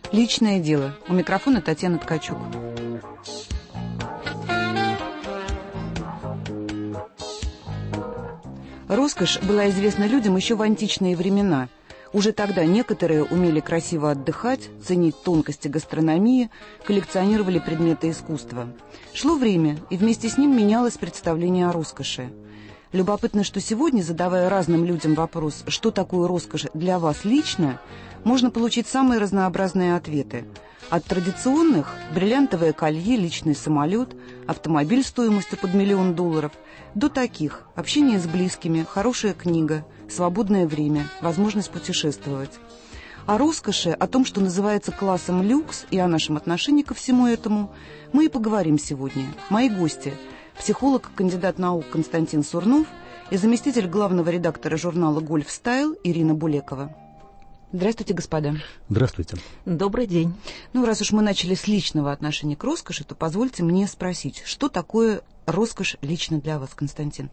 Личное дело. У микрофона Татьяна Ткачук. Роскошь была известна людям еще в античные времена. Уже тогда некоторые умели красиво отдыхать, ценить тонкости гастрономии, коллекционировали предметы искусства. Шло время, и вместе с ним менялось представление о роскоши. Любопытно, что сегодня, задавая разным людям вопрос, что такое роскошь для вас лично, можно получить самые разнообразные ответы. От традиционных – бриллиантовое колье, личный самолет, автомобиль стоимостью под $1 миллион, до таких – общение с близкими, хорошая книга, свободное время, возможность путешествовать. О роскоши, о том, что называется классом люкс, и о нашем отношении ко всему этому мы и поговорим сегодня. Мои гости – психолог, кандидат наук Константин Сурнов и заместитель главного редактора журнала «Гольф Стайл» Ирина Булекова. Здравствуйте, господа. Здравствуйте. Добрый день. Раз уж мы начали с личного отношения к роскоши, то позвольте мне спросить, что такое роскошь лично для вас, Константин?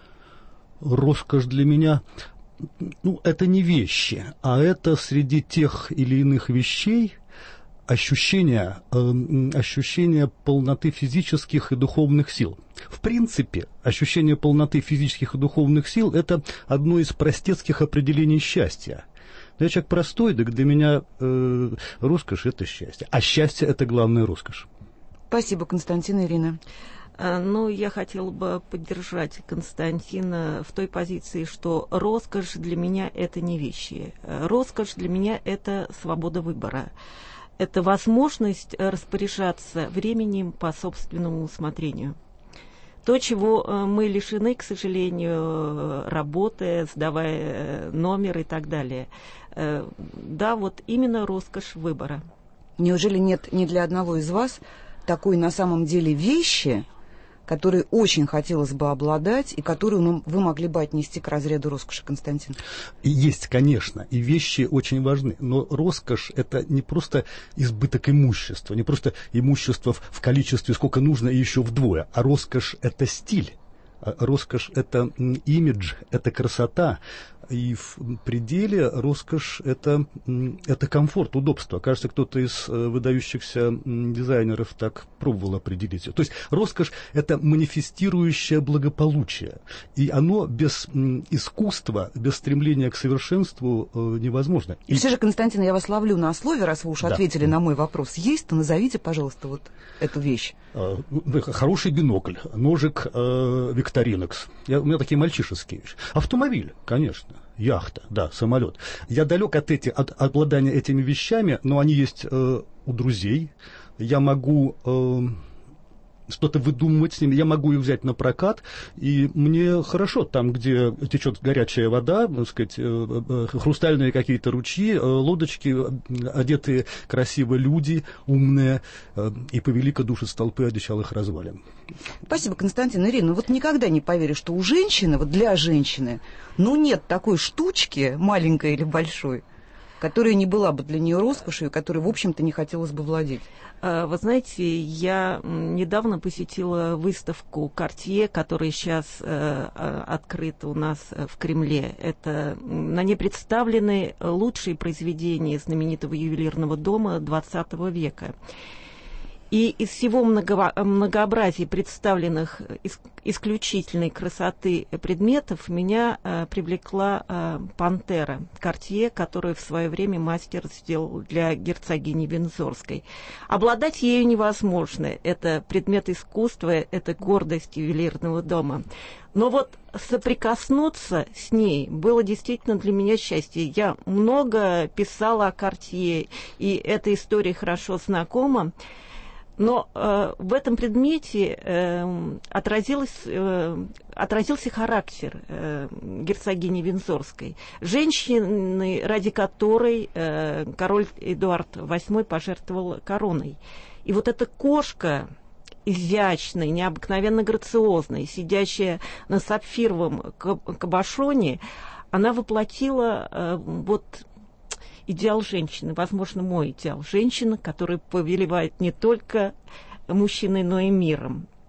Роскошь для меня, это не вещи, а это среди тех или иных вещей ощущение полноты физических и духовных сил. В принципе, ощущение полноты физических и духовных сил – это одно из простецких определений счастья. Я человек простой, так для меня роскошь – это счастье. А счастье – это главная роскошь. Спасибо, Константин и Ирина. Я хотела бы поддержать Константина в той позиции, что роскошь для меня – это не вещи. Роскошь для меня – это свобода выбора. Это возможность распоряжаться временем по собственному усмотрению. То, чего мы лишены, к сожалению, работая, сдавая номер и так далее. Да, вот именно роскошь выбора. Неужели нет ни для одного из вас такой на самом деле вещи, которые очень хотелось бы обладать и которую вы могли бы отнести к разряду роскоши, Константин? Есть, конечно, и вещи очень важны, но роскошь – это не просто избыток имущества, не просто имущество в количестве, сколько нужно, и еще вдвое, а роскошь – это стиль. Роскошь – это имидж, это красота, и в пределе роскошь – это комфорт, удобство. Кажется, кто-то из выдающихся дизайнеров так пробовал определить. То есть роскошь – это манифестирующее благополучие, и оно без искусства, без стремления к совершенству невозможно. И все же, Константин, я вас ловлю на слове, раз вы уж ответили на мой вопрос. Есть, то назовите, пожалуйста, вот эту вещь. Хороший бинокль, ножик Викторинекс. У меня такие мальчишеские вещи. Автомобиль, конечно. Яхта, да, самолет. Я далек от обладания этими вещами, но они есть у друзей. Я могу что-то выдумывать с ними, я могу их взять на прокат, и мне хорошо там, где течет горячая вода, так сказать, хрустальные какие-то ручьи, лодочки, одетые красиво люди, умные, и повелика души с толпы одичалых развалин. Спасибо, Константин. Ирина, никогда не поверю, что у женщины, для женщины, нет такой штучки, маленькой или большой, которая не была бы для нее роскошью, которой, в общем-то, не хотелось бы владеть. Вы знаете, я недавно посетила выставку Cartier, которая сейчас открыта у нас в Кремле. На ней представлены лучшие произведения знаменитого ювелирного дома XX века. И из всего многообразия представленных исключительной красоты предметов меня привлекла пантера Cartier, которую в свое время мастер сделал для герцогини Виндзорской. Обладать ею невозможно. Это предмет искусства, это гордость ювелирного дома. Но соприкоснуться с ней было действительно для меня счастье. Я много писала о Cartier, и эта история хорошо знакома. Но в этом предмете отразился характер герцогини Виндзорской, женщины, ради которой король Эдуард VIII пожертвовал короной. И эта кошка, изящная, необыкновенно грациозная, сидящая на сапфировом кабошоне, она воплотила идеал женщины, возможно, мой идеал женщины, которая повелевает не только мужчиной, но и миром.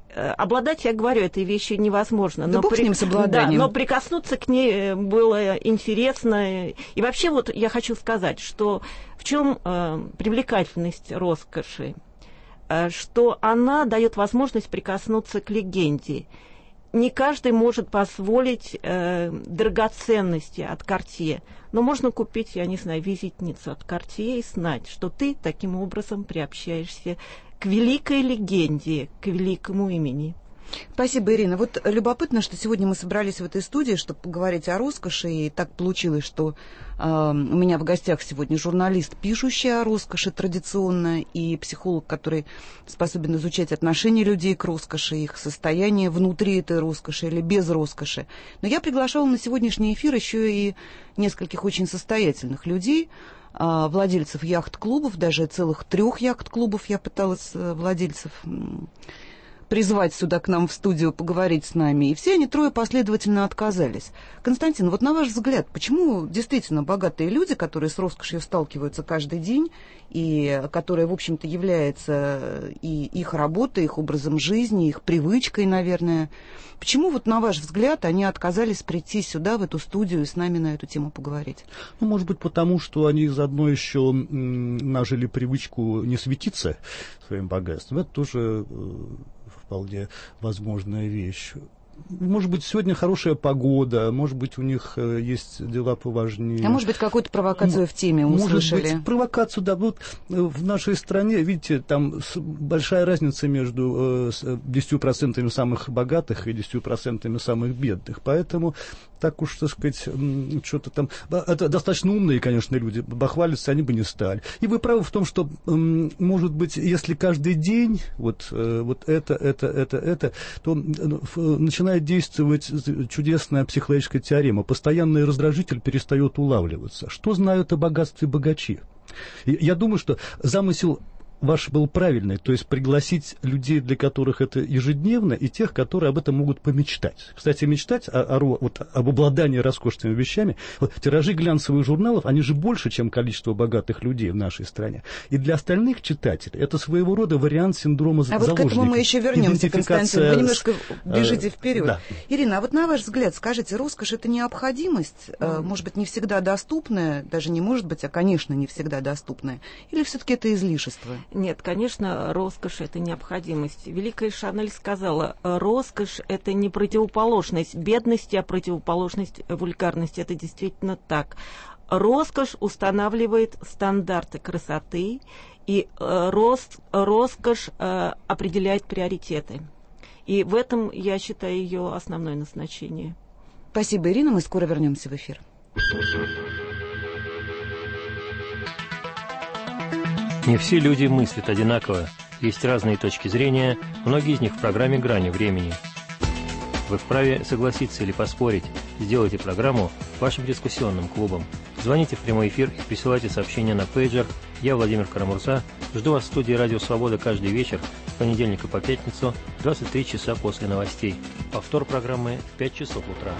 Обладать, я говорю, этой вещью невозможно. Да бог с ним, с обладанием. Да, но прикоснуться к ней было интересно. И вообще вот я хочу сказать, что в чем привлекательность роскоши? Что она дает возможность прикоснуться к легенде. Не каждый может позволить драгоценности от Cartier, но можно купить, я не знаю, визитницу от Cartier и знать, что ты таким образом приобщаешься к великой легенде, к великому имени. Спасибо, Ирина. Вот любопытно, что сегодня мы собрались в этой студии, чтобы поговорить о роскоши, и так получилось, что у меня в гостях сегодня журналист, пишущий о роскоши традиционно, и психолог, который способен изучать отношения людей к роскоши, их состояние внутри этой роскоши или без роскоши. Но я приглашала на сегодняшний эфир еще и нескольких очень состоятельных людей, владельцев яхт-клубов, даже целых 3 яхт-клубов я пыталась владельцев призвать сюда к нам в студию поговорить с нами, и все они 3 последовательно отказались. Константин, вот на ваш взгляд, почему действительно богатые люди, которые с роскошью сталкиваются каждый день, и которая, в общем-то, является и их работой, их образом жизни, их привычкой, наверное, почему, вот на ваш взгляд, они отказались прийти сюда, в эту студию, и с нами на эту тему поговорить? Ну, может быть, потому что они заодно еще нажили привычку не светиться своим богатством. Это тоже вполне возможная вещь. Может быть, сегодня хорошая погода, может быть, у них есть дела поважнее. А может быть, какую-то провокацию в теме услышали? Может быть, провокацию, да. Вот в нашей стране, видите, там большая разница между 10% самых богатых и 10% самых бедных. Поэтому, так уж, так сказать, что-то там... Это достаточно умные, конечно, люди. Бахвалиться они бы не стали. И вы правы в том, что, может быть, если каждый день вот это, то начинает действовать чудесная психологическая теорема. Постоянный раздражитель перестает улавливаться. Что знают о богатстве богачи? Я думаю, что замысел ваш был правильный, то есть пригласить людей, для которых это ежедневно, и тех, которые об этом могут помечтать. Кстати, мечтать об обладании роскошными вещами, вот, тиражи глянцевых журналов, они же больше, чем количество богатых людей в нашей стране. И для остальных читателей это своего рода вариант синдрома заложника. А вот к этому мы еще вернемся, Константин. Вы немножко бежите вперед. Да. Ирина, а вот на ваш взгляд, скажите, роскошь — это необходимость, может быть, не всегда доступная, даже не может быть, а, конечно, не всегда доступная, или все-таки это излишество? Нет, конечно, роскошь – это необходимость. Великая Шанель сказала, роскошь – это не противоположность бедности, а противоположность вульгарности. Это действительно так. Роскошь устанавливает стандарты красоты, и роскошь определяет приоритеты. И в этом, я считаю, ее основное назначение. Спасибо, Ирина. Мы скоро вернемся в эфир. Не все люди мыслят одинаково. Есть разные точки зрения, многие из них в программе «Грани времени». Вы вправе согласиться или поспорить. Сделайте программу вашим дискуссионным клубом. Звоните в прямой эфир и присылайте сообщения на пейджер. Я, Владимир Карамурза, жду вас в студии «Радио Свобода» каждый вечер, с понедельника по пятницу, 23 часа после новостей. Повтор программы в 5 часов утра.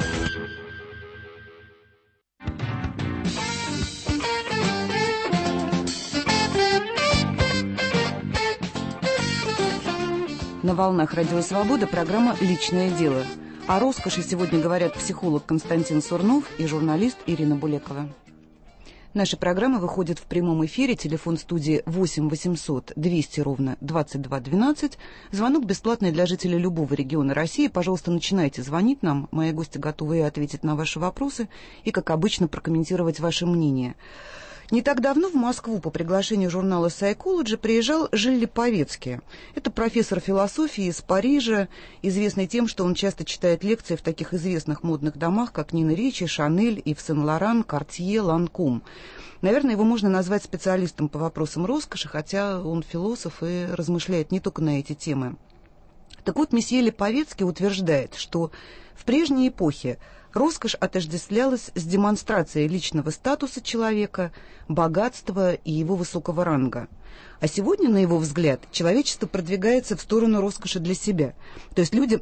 На волнах «Радио Свобода» программа «Личное дело». О роскоши сегодня говорят психолог Константин Сурнов и журналист Ирина Булекова. Наша программа выходит в прямом эфире. Телефон студии 8 800 200 ровно 22 12. Звонок бесплатный для жителей любого региона России. Пожалуйста, начинайте звонить нам. Мои гости готовы ответить на ваши вопросы и, как обычно, прокомментировать ваше мнение. Не так давно в Москву по приглашению журнала Psychology приезжал Жиль Липовецкий. Это профессор философии из Парижа, известный тем, что он часто читает лекции в таких известных модных домах, как Нина Ричи, Шанель, Ив Сен-Лоран, Картье, Ланком. Наверное, его можно назвать специалистом по вопросам роскоши, хотя он философ и размышляет не только на эти темы. Так вот, месье Липовецкий утверждает, что в прежней эпохе роскошь отождествлялась с демонстрацией личного статуса человека, богатства и его высокого ранга. А сегодня, на его взгляд, человечество продвигается в сторону роскоши для себя. То есть люди,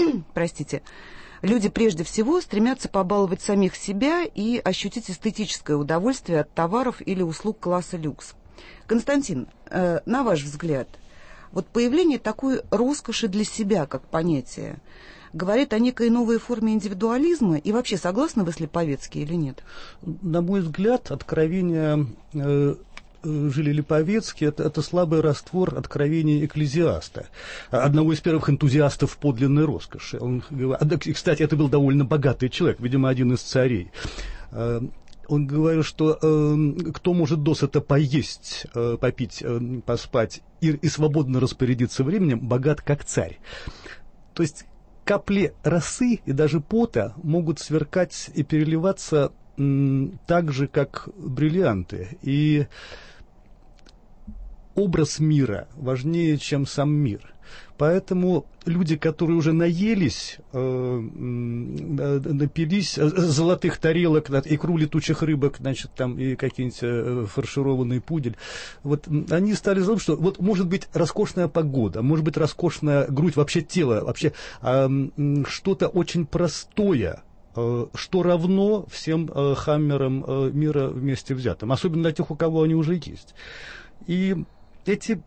люди прежде всего стремятся побаловать самих себя и ощутить эстетическое удовольствие от товаров или услуг класса люкс. Константин, на ваш взгляд, Вот появление такой роскоши для себя, как понятие, говорит о некой новой форме индивидуализма? И вообще, согласны вы с Липовецким или нет? На мой взгляд, откровение Жили Липовецкий — это слабый раствор откровений экклезиаста, одного из первых энтузиастов подлинной роскоши. Кстати, это был довольно богатый человек, видимо, один из царей. Он говорил, что кто может досыта поесть, попить, поспать и свободно распорядиться временем, богат как царь. То есть капли росы и даже пота могут сверкать и переливаться так же, как бриллианты. И образ мира важнее, чем сам мир. Поэтому люди, которые уже наелись, напились золотых тарелок, икру летучих рыбок, значит, там и какие-нибудь фаршированный пудель, вот они стали знать, что вот может быть роскошная погода, может быть роскошная грудь, вообще тело, вообще что-то очень простое, что равно всем хаммерам мира вместе взятым, особенно для тех, у кого они уже есть. И эти,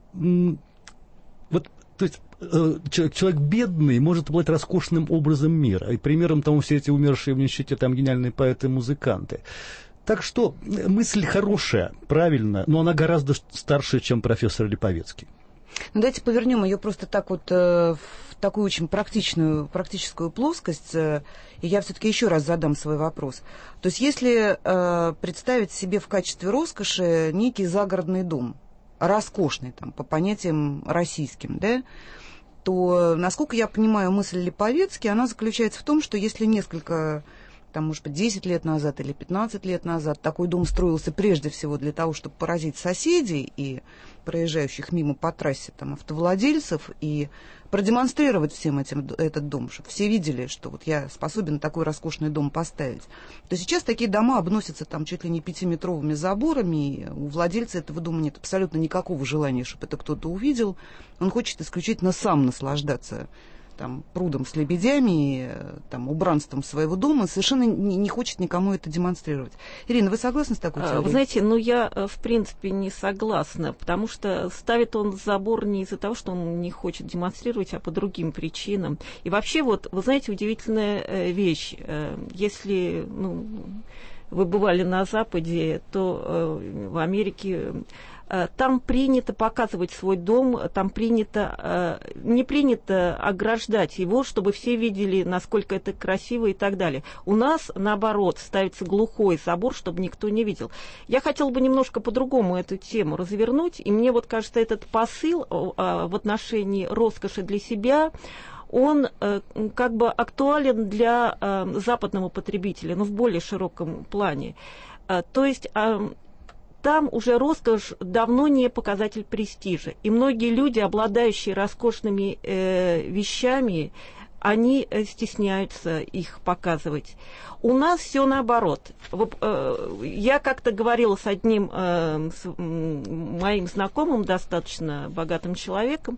вот, то есть человек бедный может быть роскошным образом мира, и примером тому все эти умершие в нищете там гениальные поэты и музыканты. Так что мысль хорошая, правильная, но она гораздо старше, чем профессор Липовецкий. Ну, давайте повернем ее просто так вот в такую очень практическую плоскость, и я все-таки еще раз задам свой вопрос. То есть если представить себе в качестве роскоши некий загородный дом, роскошный, там, по понятиям российским, да, то, насколько я понимаю, мысль Липовецкий, она заключается в том, что если несколько, там, может быть, 10 лет назад или 15 лет назад такой дом строился прежде всего для того, чтобы поразить соседей и проезжающих мимо по трассе там, автовладельцев и продемонстрировать всем этим этот дом, чтобы все видели, что вот я способен такой роскошный дом поставить, то сейчас такие дома обносятся там чуть ли не 5-метровыми заборами, и у владельца этого дома нет абсолютно никакого желания, чтобы это кто-то увидел. Он хочет исключительно сам наслаждаться там, прудом с лебедями, там, убранством своего дома, совершенно не хочет никому это демонстрировать. Ирина, вы согласны с такой теорией? Вы знаете, я в принципе не согласна, потому что ставит он забор не из-за того, что он не хочет демонстрировать, а по другим причинам. И вообще, вот, вы знаете, удивительная вещь. Если вы бывали на Западе, то в Америке там принято показывать свой дом, там не принято ограждать его, чтобы все видели, насколько это красиво и так далее. У нас, наоборот, ставится глухой забор, чтобы никто не видел. Я хотела бы немножко по-другому эту тему развернуть, и мне вот кажется, этот посыл в отношении роскоши для себя, он как бы актуален для западного потребителя, но в более широком плане. То есть там уже роскошь давно не показатель престижа. И многие люди, обладающие роскошными вещами, они стесняются их показывать. У нас все наоборот. Я как-то говорила с одним моим знакомым, достаточно богатым человеком,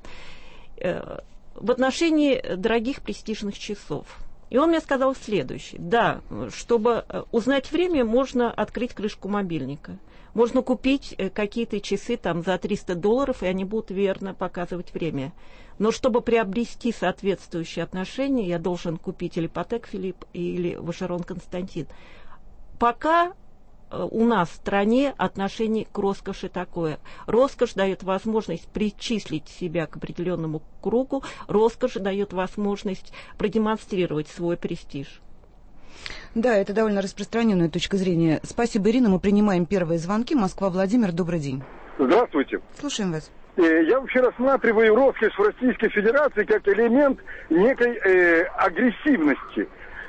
в отношении дорогих престижных часов. И он мне сказал следующее. Да, чтобы узнать время, можно открыть крышку мобильника. Можно купить какие-то часы там за $300, и они будут верно показывать время. Но чтобы приобрести соответствующие отношения, я должен купить или Patek Philippe, или Vacheron Constantin. Пока у нас в стране отношение к роскоши такое. Роскошь дает возможность причислить себя к определенному кругу, роскошь дает возможность продемонстрировать свой престиж. Да, это довольно распространенная точка зрения. Спасибо, Ирина. Мы принимаем первые звонки. Москва, Владимир, добрый день. Здравствуйте. Слушаем вас. Я вообще рассматриваю роскошь в Российской Федерации как элемент некой агрессивности.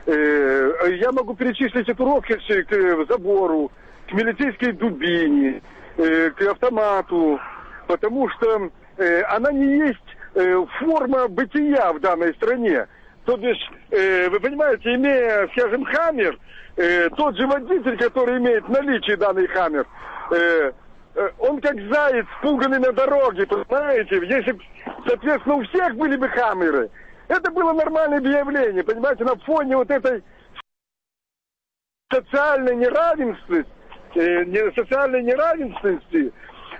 Я могу перечислить эту роскошь к забору, к милицейской дубине, к автомату, потому что она не есть форма бытия в данной стране. То бишь, вы понимаете, имея, скажем, хаммер, тот же водитель, который имеет в наличии данный хаммер, он как заяц, пуганный на дороге, понимаете? Если, соответственно, у всех были бы хаммеры, это было нормальное объявление, понимаете, на фоне вот этой социальной неравенственности,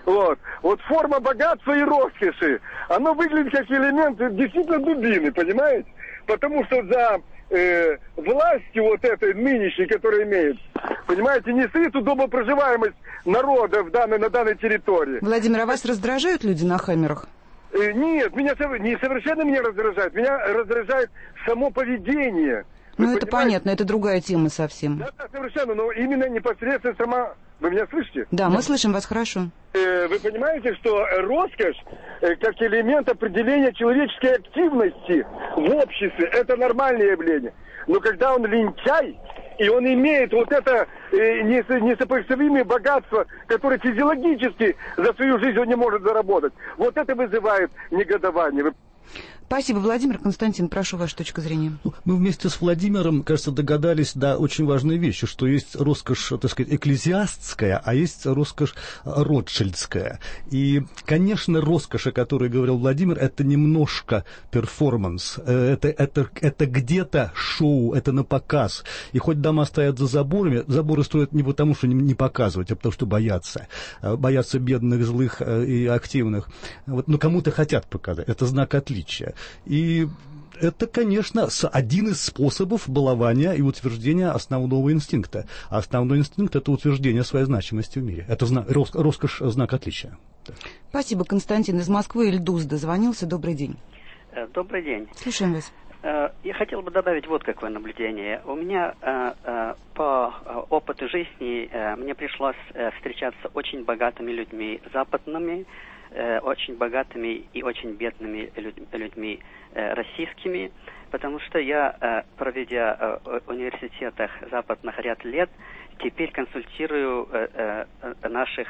Вот форма богатства и роскоши, оно выглядит как элемент действительно дубины, понимаете? Потому что за властью вот этой нынешней, которая имеет, понимаете, не стоит удобопроживаемость народа на данной территории. Владимир, а вас раздражают люди на хаммерах? Нет, совершенно меня раздражает. Меня раздражает само поведение. Ну, это понятно, это другая тема совсем. Да, совершенно, но именно непосредственно сама... Вы меня слышите? Да, мы слышим вас хорошо. Вы понимаете, что роскошь, как элемент определения человеческой активности в обществе, это нормальное явление. Но когда он лентяй, и он имеет вот это несопоставимое богатство, которое физиологически за свою жизнь он не может заработать, вот это вызывает негодование. Спасибо, Владимир. Константин, прошу вашу точку зрения. Мы вместе с Владимиром, кажется, догадались до очень важной вещи, что есть роскошь, так сказать, экклезиастская, а есть роскошь ротшильдская. И, конечно, роскошь, о которой говорил Владимир, это немножко перформанс, это где-то шоу, это на показ. И хоть дома стоят за заборами, заборы строят не потому, что не показывать, а потому, что боятся бедных, злых и активных. Вот, но кому-то хотят показать. Это знак отличия. И это, конечно, один из способов балования и утверждения основного инстинкта. А основной инстинкт – это утверждение своей значимости в мире. Это роскошь – знак отличия. Спасибо, Константин. Из Москвы Ильдус дозвонился. Добрый день. Добрый день. Слушаем вас. Я хотел бы добавить вот какое наблюдение. У меня по опыту жизни мне пришлось встречаться с очень богатыми людьми, западными, очень богатыми и очень бедными людьми российскими, потому что я, проведя в университетах западных ряд лет, теперь консультирую наших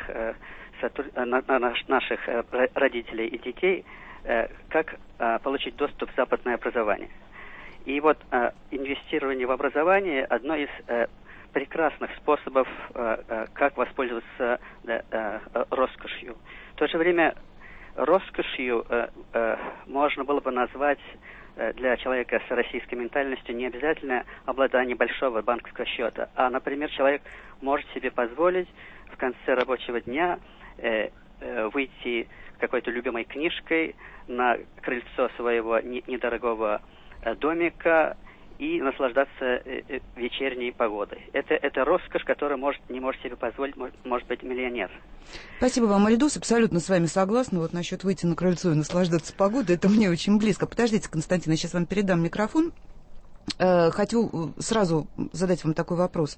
родителей и детей, как получить доступ в западное образование. И вот инвестирование в образование – одно из прекрасных способов, как воспользоваться роскошью. В то же время роскошью можно было бы назвать для человека с российской ментальностью не обязательно обладание большого банковского счета, а, например, человек может себе позволить в конце рабочего дня выйти какой-то любимой книжкой на крыльцо своего недорогого домика и наслаждаться вечерней погодой. Это роскошь, которую не может себе позволить, может быть, миллионер. Спасибо вам, Альдус. Абсолютно с вами согласна. Вот насчет выйти на крыльцо и наслаждаться погодой, это мне очень близко. Подождите, Константин, я сейчас вам передам микрофон. Хочу сразу задать вам такой вопрос.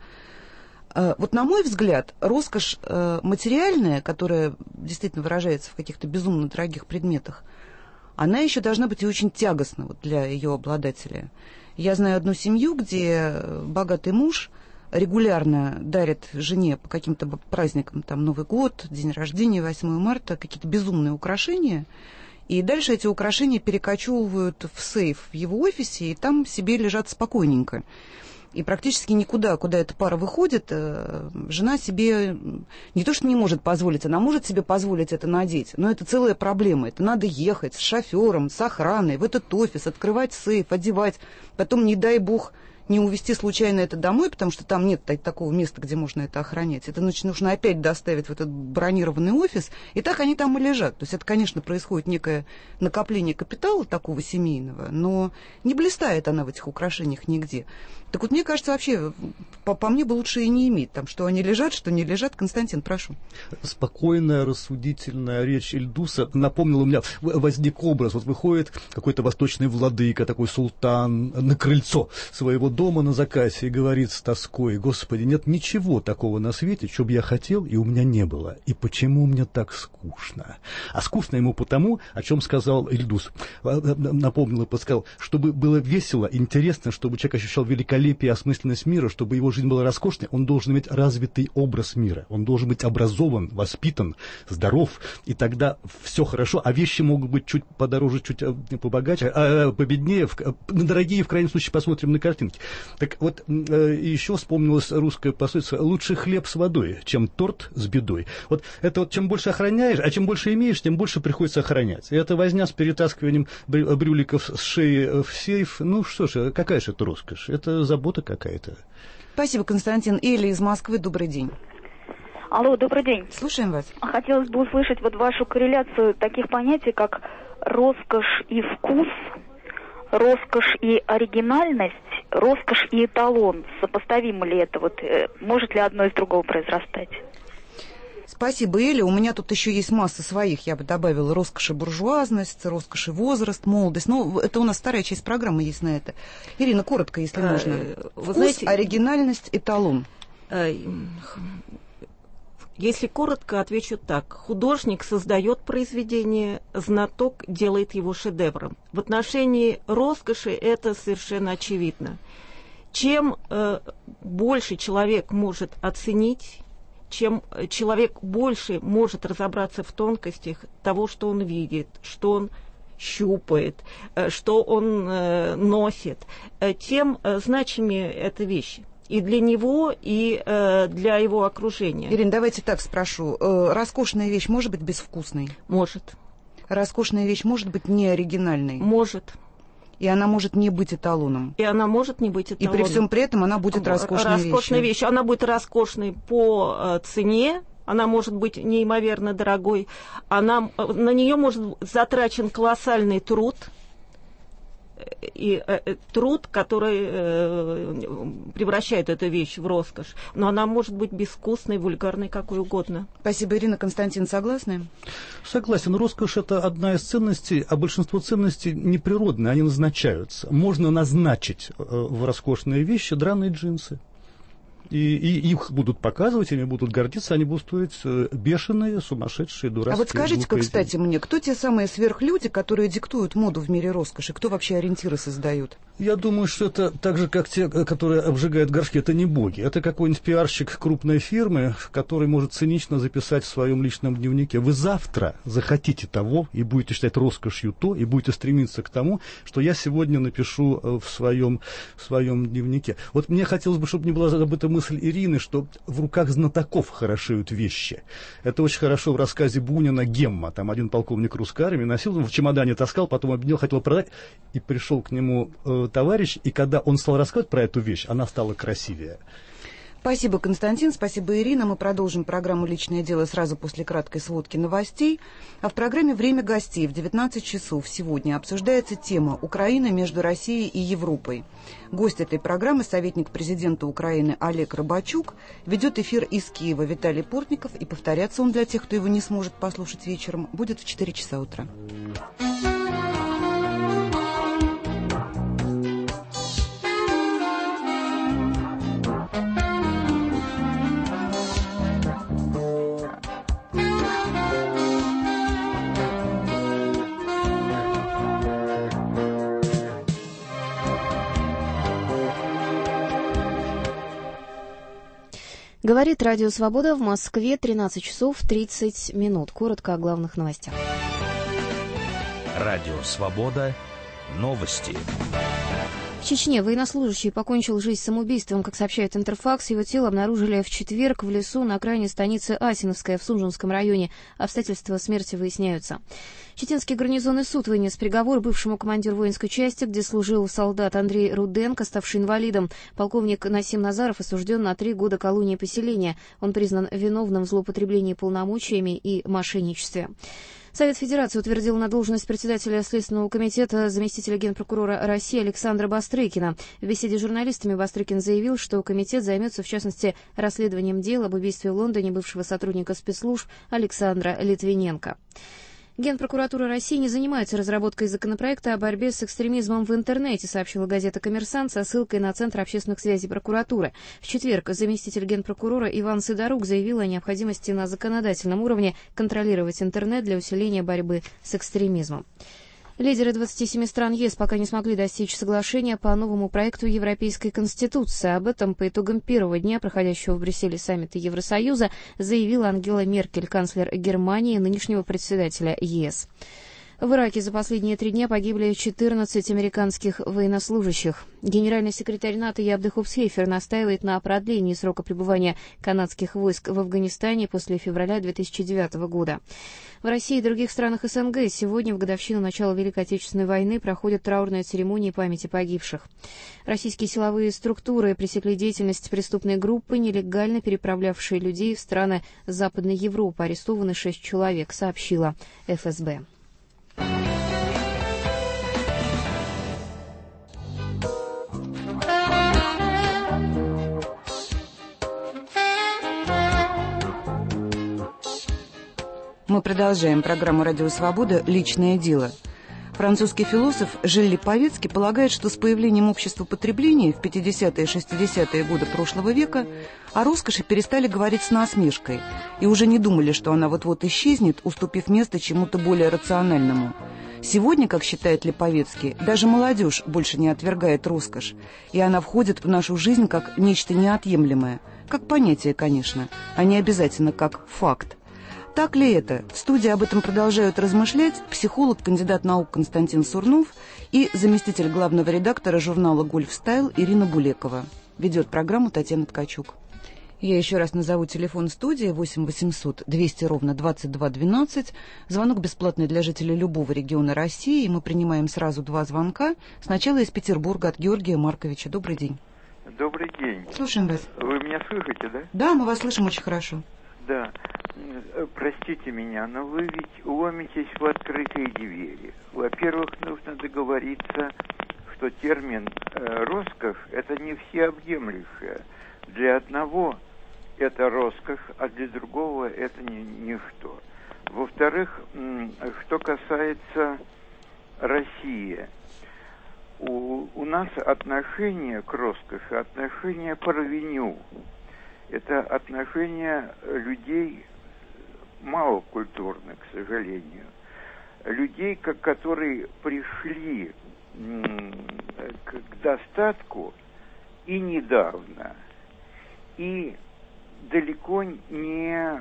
Вот на мой взгляд, роскошь материальная, которая действительно выражается в каких-то безумно дорогих предметах, она еще должна быть и очень тягостна вот для ее обладателя. Я знаю одну семью, где богатый муж регулярно дарит жене по каким-то праздникам, там Новый год, день рождения, 8 марта, какие-то безумные украшения. И дальше эти украшения перекочевывают в сейф в его офисе, и там себе лежат спокойненько. И практически никуда, куда эта пара выходит, жена себе не то что не может позволить, она может себе позволить это надеть, но это целая проблема. Это надо ехать с шофером, с охраной в этот офис, открывать сейф, одевать. Потом, не дай бог, не увезти случайно это домой, потому что там нет такого места, где можно это охранять. Это нужно опять доставить в этот бронированный офис, и так они там и лежат. То есть это, конечно, происходит некое накопление капитала такого семейного, но не блистает она в этих украшениях нигде. Так вот, мне кажется, вообще, по мне бы лучше и не иметь там, что они лежат, что не лежат. Константин, прошу. Спокойная, рассудительная речь Ильдуса напомнила, у меня возник образ, вот выходит какой-то восточный владыка, такой султан, на крыльцо своего дома на закате и говорит с тоской: «Господи, нет ничего такого на свете, что бы я хотел, и у меня не было. И почему мне так скучно?» А скучно ему потому, о чем сказал Ильдус. Напомнил и подсказал, чтобы было весело, интересно, чтобы человек ощущал великолепие, осмысленность мира, чтобы его жизнь была роскошной, он должен иметь развитый образ мира. Он должен быть образован, воспитан, здоров, и тогда все хорошо. А вещи могут быть чуть подороже, чуть побогаче, победнее, дорогие, в крайнем случае, посмотрим на картинки. Так вот, еще вспомнилась русская пословица: лучше хлеб с водой, чем торт с бедой. Вот это вот чем больше охраняешь, а чем больше имеешь, тем больше приходится охранять. И это возня с перетаскиванием брюликов с шеи в сейф. Ну что ж, какая же это роскошь? Это забота какая-то. Спасибо, Константин. Эля из Москвы, добрый день. Алло, добрый день. Слушаем вас. Хотелось бы услышать вот вашу корреляцию таких понятий, как роскошь и вкус, роскошь и оригинальность, роскошь и эталон. Сопоставимо ли это? Вот, может ли одно из другого произрастать? Спасибо, Эля. У меня тут еще есть масса своих. Я бы добавила роскошь и буржуазность, роскошь и возраст, молодость. Но это у нас вторая часть программы есть на это. Ирина, коротко, если можно. Вы Вкус, знаете, оригинальность, эталон. Если коротко, отвечу так. Художник создает произведение, знаток делает его шедевром. В отношении роскоши это совершенно очевидно. Чем больше человек может оценить, чем человек больше может разобраться в тонкостях того, что он видит, что он щупает, что он носит, тем значимее эта вещь. И для него, и для его окружения. Ирина, давайте так спрошу. Роскошная вещь может быть безвкусной? Может. Роскошная вещь может быть неоригинальной? Может. И она может не быть эталоном? И она может не быть эталоном. И при всем при этом она будет роскошной вещью? Она будет роскошной по цене. Она может быть неимоверно дорогой. На нее может затрачен колоссальный труд. И труд, который превращает эту вещь в роскошь. Но она может быть безвкусной, вульгарной, какой угодно. Спасибо, Ирина. Константин, согласны? Согласен. Роскошь – это одна из ценностей, а большинство ценностей неприродные, они назначаются. Можно назначить в роскошные вещи драные джинсы. И их будут показывать, ими будут гордиться, они будут стоить бешеные, сумасшедшие, дурацкие. А вот скажите-ка, кстати, мне, кто те самые сверхлюди, которые диктуют моду в мире роскоши? Кто вообще ориентиры создают? Я думаю, что это так же, как те, которые обжигают горшки, это не боги. Это какой-нибудь пиарщик крупной фирмы, который может цинично записать в своем личном дневнике: вы завтра захотите того, и будете считать роскошью то, и будете стремиться к тому, что я сегодня напишу в своем дневнике. Вот мне хотелось бы, чтобы не была забыта мысль Ирины, что в руках знатоков хорошеют вещи. Это очень хорошо в рассказе Бунина «Гемма». Там один полковник русской армии носил, в чемодане таскал, потом объединил, хотел продать, и пришел к нему товарищ, и когда он стал рассказывать про эту вещь, она стала красивее. Спасибо, Константин, спасибо, Ирина. Мы продолжим программу «Личное дело» сразу после краткой сводки новостей. А в программе «Время гостей» в 19 часов сегодня обсуждается тема «Украина между Россией и Европой». Гость этой программы, советник президента Украины Олег Рыбачук, ведет эфир из Киева Виталий Портников, и повторяться он для тех, кто его не сможет послушать вечером, будет в 4 часа утра. Говорит Радио Свобода, в Москве 13 часов 30 минут. Коротко о главных новостях. Радио Свобода. Новости. В Чечне военнослужащий покончил жизнь самоубийством, как сообщает Интерфакс. Его тело обнаружили в четверг в лесу на окраине станицы Асиновская в Сунжинском районе. Обстоятельства смерти выясняются. Читинский гарнизонный суд вынес приговор бывшему командиру воинской части, где служил солдат Андрей Руденко, ставший инвалидом. Полковник Насим Назаров осужден на 3 года колонии поселения. Он признан виновным в злоупотреблении полномочиями и мошенничестве. Совет Федерации утвердил на должность председателя Следственного комитета заместителя генпрокурора России Александра Бастрыкина. В беседе с журналистами Бастрыкин заявил, что комитет займется, в частности, расследованием дела об убийстве в Лондоне бывшего сотрудника спецслужб Александра Литвиненко. Генпрокуратура России не занимается разработкой законопроекта о борьбе с экстремизмом в интернете, сообщила газета «Коммерсант» со ссылкой на Центр общественных связей прокуратуры. В четверг заместитель генпрокурора Иван Сидорук заявил о необходимости на законодательном уровне контролировать интернет для усиления борьбы с экстремизмом. Лидеры 27 стран ЕС пока не смогли достичь соглашения по новому проекту Европейской Конституции. Об этом по итогам первого дня проходящего в Брюсселе саммита Евросоюза заявила Ангела Меркель, канцлер Германии, нынешнего председателя ЕС. В Ираке за последние 3 дня погибли 14 американских военнослужащих. Генеральный секретарь НАТО Ябд Хупсхейфер настаивает на продлении срока пребывания канадских войск в Афганистане после февраля 2009 года. В России и других странах СНГ сегодня, в годовщину начала Великой Отечественной войны, проходят траурные церемонии памяти погибших. Российские силовые структуры пресекли деятельность преступной группы, нелегально переправлявшей людей в страны Западной Европы. Арестованы 6 человек, сообщила ФСБ. Мы продолжаем программу «Радио Свобода. Личное дело». Французский философ Жиль Липовецкий полагает, что с появлением общества потребления в 50-е и 60-е годы прошлого века о роскоши перестали говорить с насмешкой и уже не думали, что она вот-вот исчезнет, уступив место чему-то более рациональному. Сегодня, как считает Липовецкий, даже молодежь больше не отвергает роскошь, и она входит в нашу жизнь как нечто неотъемлемое, как понятие, конечно, а не обязательно как факт. Так ли это? В студии об этом продолжают размышлять психолог, кандидат наук Константин Сурнов и заместитель главного редактора журнала «Гольфстайл» Ирина Булекова. Ведет программу Татьяна Ткачук. Я еще раз назову телефон студии 8 800 200 ровно 22 12. Звонок бесплатный для жителей любого региона России. И мы принимаем сразу 2 звонка. Сначала из Петербурга от Георгия Марковича. Добрый день. Добрый день. Слушаем вас. Вы меня слышите, да? Да, мы вас слышим очень хорошо. Да. Простите меня, но вы ведь ломитесь в открытые двери. Во-первых, нужно договориться, что термин «роскошь» — это не всеобъемлющее. Для одного это роскошь, а для другого это ничто. Во-вторых, что касается России, у нас отношение к роскоши, отношение по ревеню. Это отношение людей малокультурных, к сожалению. Людей, которые пришли к достатку и недавно, и далеко не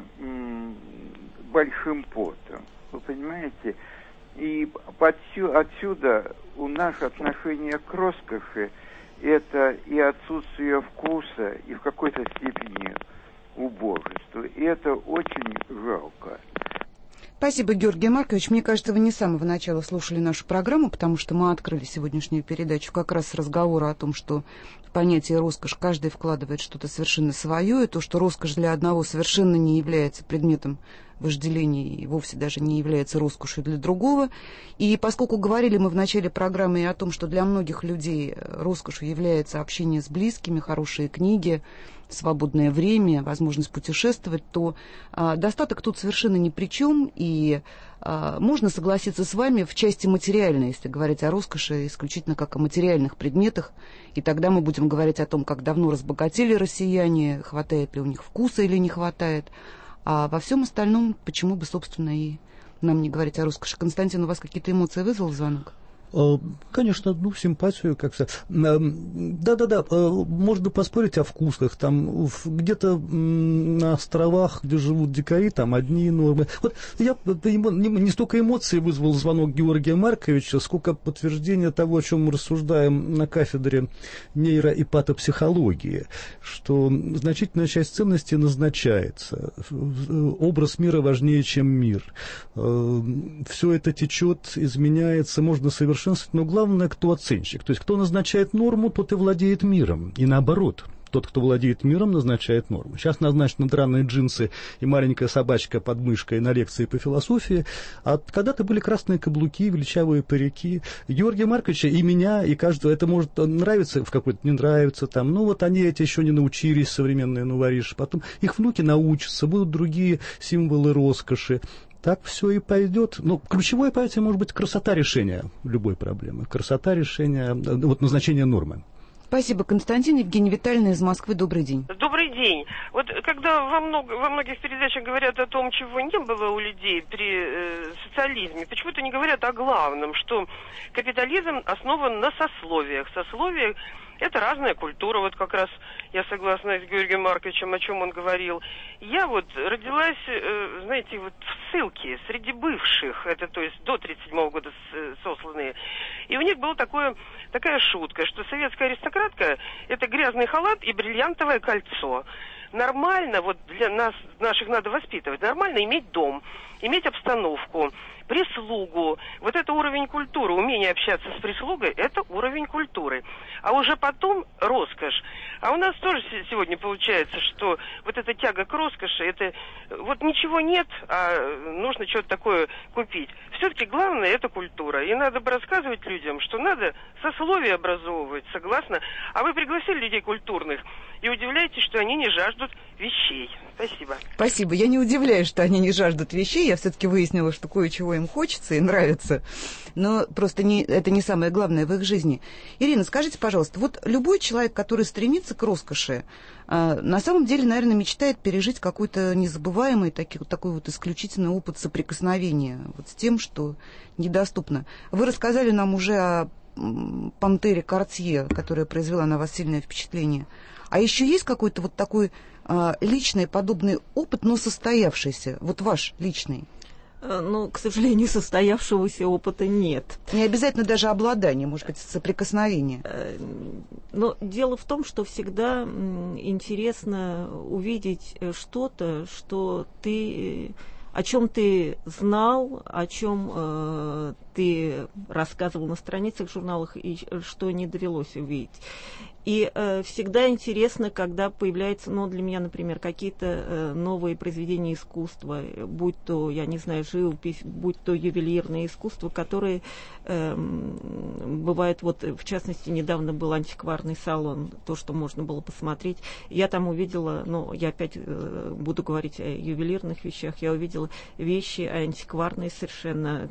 большим потом. Вы понимаете? И отсюда у нас отношение к роскоши — это и отсутствие вкуса, и в какой-то степени убожество. И это очень жалко. Спасибо, Георгий Маркович. Мне кажется, вы не с самого начала слушали нашу программу, потому что мы открыли сегодняшнюю передачу как раз с разговора о том, что в понятие роскошь каждый вкладывает что-то совершенно свое, и то, что роскошь для одного совершенно не является предметом вожделения и вовсе даже не является роскошью для другого. И поскольку говорили мы в начале программы и о том, что для многих людей роскошью является общение с близкими, хорошие книги, свободное время, возможность путешествовать, то достаток тут совершенно ни при чем, и можно согласиться с вами в части материальной, если говорить о роскоши исключительно как о материальных предметах, и тогда мы будем говорить о том, как давно разбогатели россияне, хватает ли у них вкуса или не хватает, а во всем остальном, почему бы, собственно, и нам не говорить о роскоши. Константин, у вас какие-то эмоции вызвал звонок? Конечно, симпатию как-то. Да, можно поспорить о вкусах. Там где-то на островах, где живут дикари, там одни нормы. Вот я не столько эмоций вызвал звонок Георгия Марковича, сколько подтверждение того, о чем мы рассуждаем на кафедре нейро- и патопсихологии, что значительная часть ценностей назначается. Образ мира важнее, чем мир. Все это течет, изменяется, можно совершенно. Но главное, кто оценщик. То есть, кто назначает норму, тот и владеет миром. И наоборот, тот, кто владеет миром, назначает норму. Сейчас назначены драные джинсы и маленькая собачка под мышкой на лекции по философии, а когда-то были красные каблуки, величавые парики. Георгия Марковича и меня, и каждого, это может нравиться в какой-то, не нравится там. Ну вот они эти еще не научились, современные новориши. Потом их внуки научатся, будут другие символы роскоши. Так все и пойдет. Но ключевое понятие может быть красота решения любой проблемы. Красота решения, вот назначение нормы. Спасибо, Константин. Евгения Витальевна из Москвы. Добрый день. Добрый день. Вот когда во многих передачах говорят о том, чего не было у людей при социализме, почему-то не говорят о главном, что капитализм основан на сословиях. Сословия Это разная культура, вот как раз я согласна с Георгием Марковичем, о чем он говорил. Я вот родилась, знаете, вот в ссылке среди бывших, это то есть до 1937 года сосланные, и у них была такая шутка, что советская аристократка – это грязный халат и бриллиантовое кольцо. Нормально, вот для нас, наших надо воспитывать, нормально иметь дом, иметь обстановку, прислугу. Вот это уровень культуры, умение общаться с прислугой, это уровень культуры. А уже потом роскошь. А у нас тоже сегодня получается, что вот эта тяга к роскоши, это вот ничего нет, а нужно что-то такое купить. Все-таки главное это культура. И надо бы рассказывать людям, что надо сословие образовывать, согласно. А вы пригласили людей культурных и удивляетесь, что они не жаждут вещей. Спасибо. Спасибо. Я не удивляюсь, что они не жаждут вещей. Я все-таки выяснила, что кое-чего им хочется и нравится. Но просто это не самое главное в их жизни. Ирина, скажите, пожалуйста, вот любой человек, который стремится к роскоши, на самом деле, наверное, мечтает пережить какой-то незабываемый такой вот исключительный опыт соприкосновения вот с тем, что недоступно. Вы рассказали нам уже о пантере Картье, которая произвела на вас сильное впечатление. А еще есть какой-то вот такой личный подобный опыт, но состоявшийся, вот ваш личный? Ну, к сожалению, состоявшегося опыта нет. Не обязательно даже обладание, может быть, соприкосновение. Но дело в том, что всегда интересно увидеть что-то, что ты, о чем ты знал, о чем ты рассказывал на страницах журналах и что не довелось увидеть. И всегда интересно, когда появляются, ну, для меня, например, какие-то новые произведения искусства, будь то, я не знаю, живопись, будь то ювелирное искусство, которые бывают, вот, в частности, недавно был антикварный салон, то, что можно было посмотреть. Я там увидела, ну, я опять буду говорить о ювелирных вещах, я увидела вещи антикварные совершенно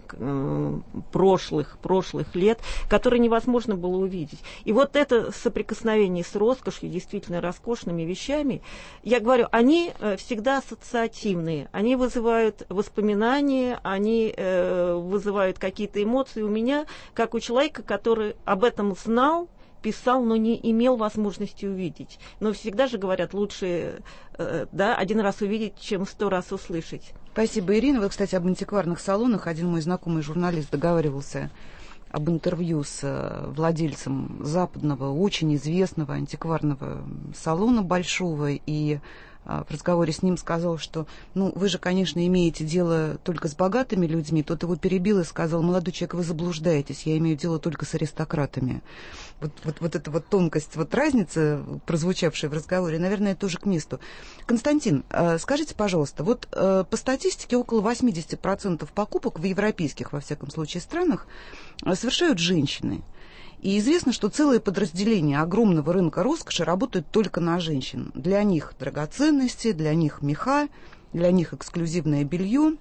прошлых лет, которые невозможно было увидеть. И вот это соприкосновение с роскошью, действительно роскошными вещами, я говорю, они всегда ассоциативные, они вызывают воспоминания, они вызывают какие-то эмоции у меня, как у человека, который об этом знал, писал, но не имел возможности увидеть. Но всегда же говорят, лучше один раз увидеть, чем 100 раз услышать. Спасибо, Ирина. Вы, кстати, об антикварных салонах. Один мой знакомый журналист договаривался об интервью с владельцем западного, очень известного антикварного салона большого, и в разговоре с ним сказал, что, ну, вы же, конечно, имеете дело только с богатыми людьми. Тот его перебил и сказал, молодой человек, вы заблуждаетесь, я имею дело только с аристократами. Вот эта вот тонкость, вот разница, прозвучавшая в разговоре, наверное, тоже к месту. Константин, скажите, пожалуйста, вот по статистике около 80% покупок в европейских, во всяком случае, странах совершают женщины. И известно, что целые подразделения огромного рынка роскоши работают только на женщин. Для них драгоценности, для них меха, для них эксклюзивное белье.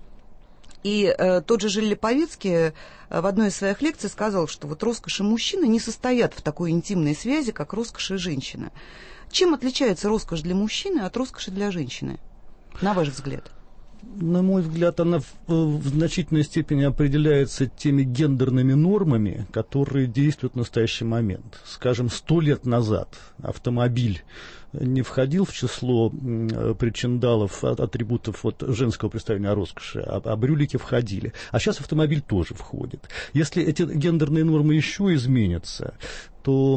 И тот же Жиль Липовицкий в одной из своих лекций сказал, что вот роскошь и мужчины не состоят в такой интимной связи, как роскошь и женщина. Чем отличается роскошь для мужчины от роскоши для женщины, на ваш взгляд? На мой взгляд, она в значительной степени определяется теми гендерными нормами, которые действуют в настоящий момент. Скажем, 100 лет назад автомобиль не входил в число причиндалов, атрибутов вот женского представления о роскоши, а брюлики входили. А сейчас автомобиль тоже входит. Если эти гендерные нормы еще изменятся, то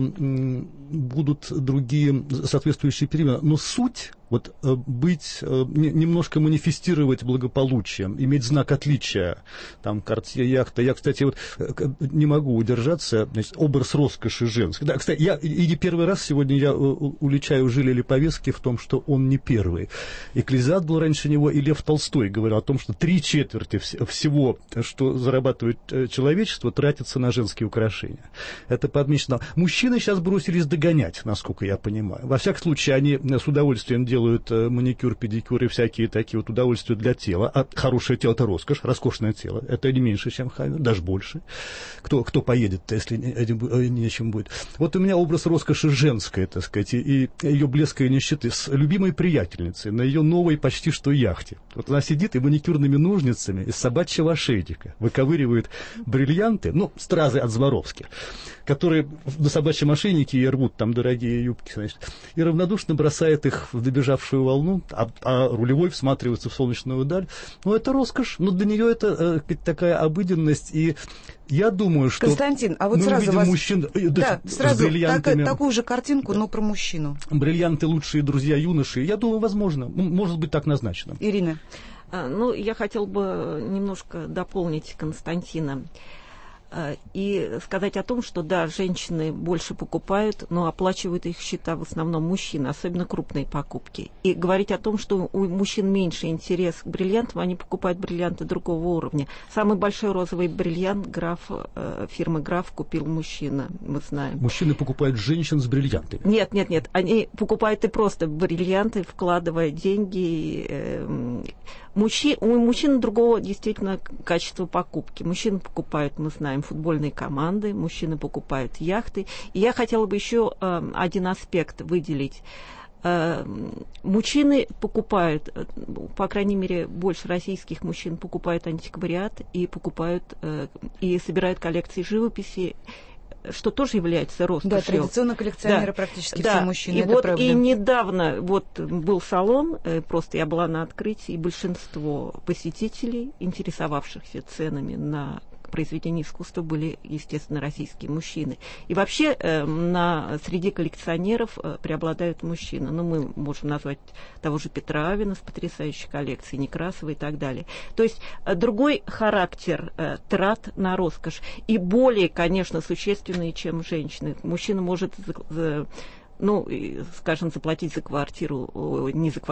будут другие соответствующие перемены. Но суть вот быть, немножко манифестировать благополучием, иметь знак отличия, там, Картье, яхта. Я, кстати, вот не могу удержаться, значит, образ роскоши женской. Да, кстати, я и не первый раз сегодня я уличаю Жиля Липовицкий в том, что он не первый. Экклезиаст был раньше него, и Лев Толстой говорил о том, что 3/4 всего, что зарабатывает человечество, тратится на женские украшения. Это подмечено. Мужчины сейчас бросились догонять, насколько я понимаю. Во всяком случае, они с удовольствием делают маникюр, педикюр и всякие такие вот удовольствия для тела. А хорошее тело – это роскошь, роскошное тело. Это не меньше, чем хаммер, даже больше. Кто поедет-то, если нечем будет. Вот у меня образ роскоши женской, так сказать, и ее блеска и нищеты с любимой приятельницей на ее новой почти что яхте. Вот она сидит и маникюрными ножницами из собачьего ошейника выковыривает бриллианты, ну, стразы от Сваровски, которые на собачьем ошейнике и рвут там дорогие юбки, значит, и равнодушно бросает их в добежавшую волну, а рулевой всматривается в солнечную даль. Ну, это роскошь, но для нее это такая обыденность, и я думаю, что Константин, а вот мы сразу увидим вас... мужчин сразу с бриллиантами. Такую же картинку, но про мужчину. Бриллианты — лучшие друзья юноши. Я думаю, возможно, может быть так назначено. Ирина. Ну, я хотела бы немножко дополнить Константина и сказать о том, что, да, женщины больше покупают, но оплачивают их счета в основном мужчины, особенно крупные покупки. И говорить о том, что у мужчин меньше интерес к бриллиантам, они покупают бриллианты другого уровня. Самый большой розовый бриллиант фирмы «Граф» купил мужчина, мы знаем. Мужчины покупают женщин с бриллиантами? Нет, они покупают и просто бриллианты, вкладывая деньги. У мужчин другого действительно качества покупки. Мужчины покупают, мы знаем, футбольные команды, мужчины покупают яхты. И я хотела бы еще один аспект выделить. Мужчины покупают, по крайней мере, больше российских мужчин покупают антиквариат и и собирают коллекции живописи, что тоже является роскошью. Да, традиционно коллекционеры практически все мужчины, это правда. И недавно был салон, просто я была на открытии, и большинство посетителей, интересовавшихся ценами на произведения искусства, были, естественно, российские мужчины. И вообще среди коллекционеров преобладают мужчины. Мы можем назвать того же Петра Авина с потрясающей коллекцией, Некрасова и так далее. То есть другой характер трат на роскошь. И более, конечно, существенные, чем женщины. Мужчина может заплатить за квартиру,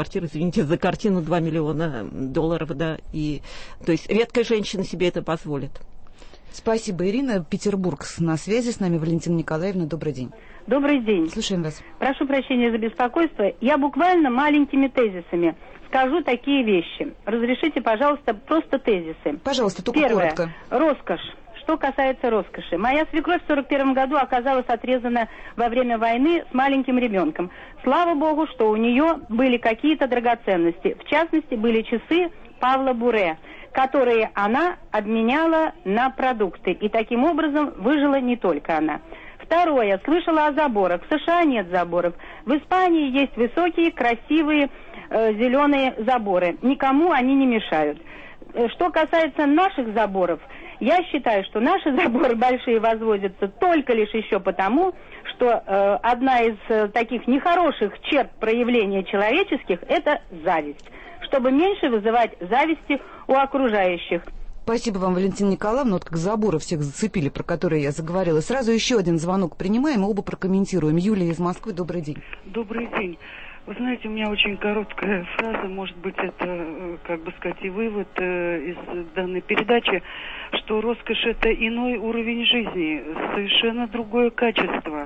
за картину $2 миллиона, да, то есть редкая женщина себе это позволит. Спасибо, Ирина. Петербург на связи с нами. Валентина Николаевна, добрый день. Добрый день. Слушаем вас. Прошу прощения за беспокойство. Я буквально маленькими тезисами скажу такие вещи. Разрешите, пожалуйста, просто тезисы. Пожалуйста, только Первое. коротко. Роскошь. Что касается роскоши. Моя свекровь в 1941 году оказалась отрезана во время войны с маленьким ребенком. Слава богу, что у нее были какие-то драгоценности. В частности, были часы Павла Буре, которые она обменяла на продукты. И таким образом выжила не только она. Второе. Слышала о заборах. В США нет заборов. В Испании есть высокие, красивые зеленые заборы. Никому они не мешают. Что касается наших заборов, я считаю, что наши заборы большие возводятся только лишь еще потому, что одна из таких нехороших черт проявления человеческих – это зависть. Чтобы меньше вызывать зависти у окружающих. Спасибо вам, Валентина Николаевна. Вот как заборы всех зацепили, про которые я заговорила. Сразу еще один звонок принимаем, и оба прокомментируем. Юлия из Москвы, добрый день. Добрый день. Вы знаете, у меня очень короткая фраза, может быть, это, и вывод из данной передачи, что роскошь – это иной уровень жизни, совершенно другое качество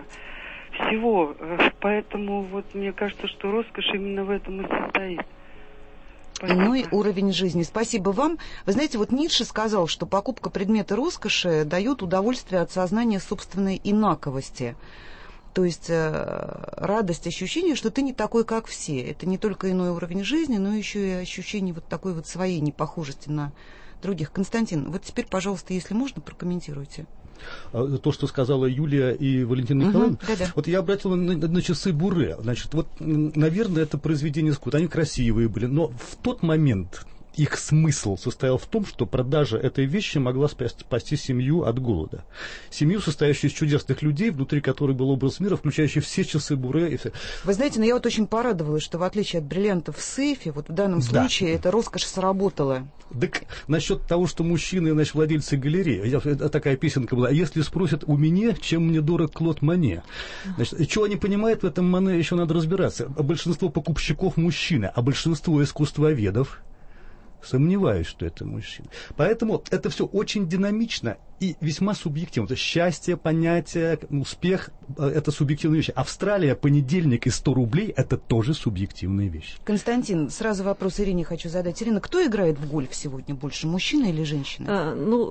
всего. Поэтому мне кажется, что роскошь именно в этом и состоит. Спасибо. Иной уровень жизни. Спасибо вам. Вы знаете, Ницше сказал, что покупка предмета роскоши дает удовольствие от сознания собственной инаковости. То есть радость, ощущение, что ты не такой, как все. Это не только иной уровень жизни, но еще и ощущение такой своей непохожести на других. Константин, теперь, пожалуйста, если можно, прокомментируйте. То, что сказала Юлия и Валентина Николаевна, я обратил на часы Буре. Значит, наверное, это произведение искусства. Они красивые были, но в тот момент их смысл состоял в том, что продажа этой вещи могла спасти семью от голода. Семью, состоящую из чудесных людей, внутри которой был образ мира, включающий все часы Буре. И все. Вы знаете, я очень порадовалась, что в отличие от бриллиантов в сейфе, в данном случае эта роскошь сработала. Так насчет того, что мужчины, владельцы галереи, такая песенка была, если спросят у меня, чем мне дорог Клод Моне. Значит, что они понимают в этом Моне, еще надо разбираться. Большинство покупщиков мужчины, а большинство искусствоведов сомневаюсь, что это мужчина. Поэтому это все очень динамично и весьма субъективно. То есть счастье, понятие, успех – это субъективные вещи. Австралия, понедельник и 100 рублей – это тоже субъективные вещи. Константин, сразу вопрос Ирине хочу задать. Ирина, кто играет в гольф сегодня больше, мужчина или женщина?